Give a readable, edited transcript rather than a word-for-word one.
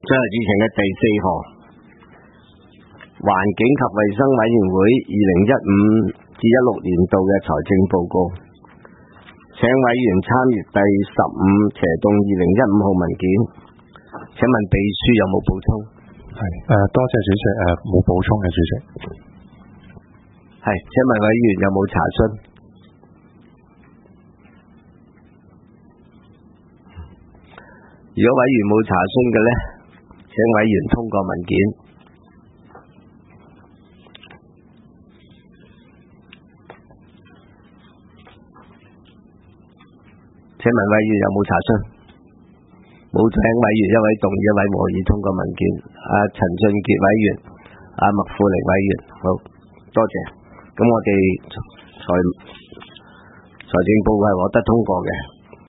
最後議程嘅第4項，環境及衛生委員會2015至16年度嘅財政報告，請委員參閱第15/2015號文件。請問秘書有冇補充？ 多謝主席，冇補充嘅主席。 請問委員有冇查詢？如果委員冇查詢嘅呢，請委員通過文件。請問委員有冇查詢？冇，請委員一位動議，一位和議通過文件。陳俊傑委員，麥富玲委員，好多謝。咁我哋財政報告係獲得通過嘅。